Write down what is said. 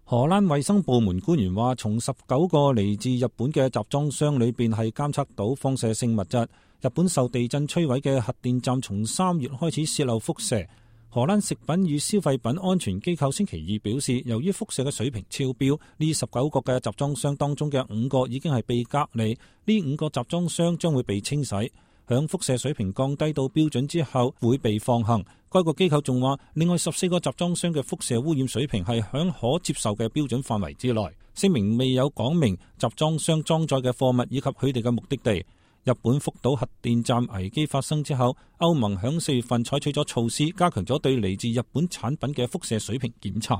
荷蘭衛生部門官員話，從19個嚟自日本嘅集裝箱裏邊係監測到放射性物質。日本受地震摧毀嘅核電站從3月開始洩漏輻射。荷蘭食品與消費品安全機構星期二表示，由於輻射嘅水平超標，呢19個嘅集裝箱當中嘅5個已經係被隔離，呢5個集裝箱將會被清洗，響輻射水平降低到標準之後會被放行。該個機構仲話，另外14個集裝箱嘅輻射污染水平係響可接受嘅標準範圍之內。聲明未有講明集裝箱裝載嘅貨物以及佢哋嘅目的地。日本福島核電站危機發生之後，歐盟響4月份採取咗措施，加強咗對嚟自日本產品嘅輻射水平檢查。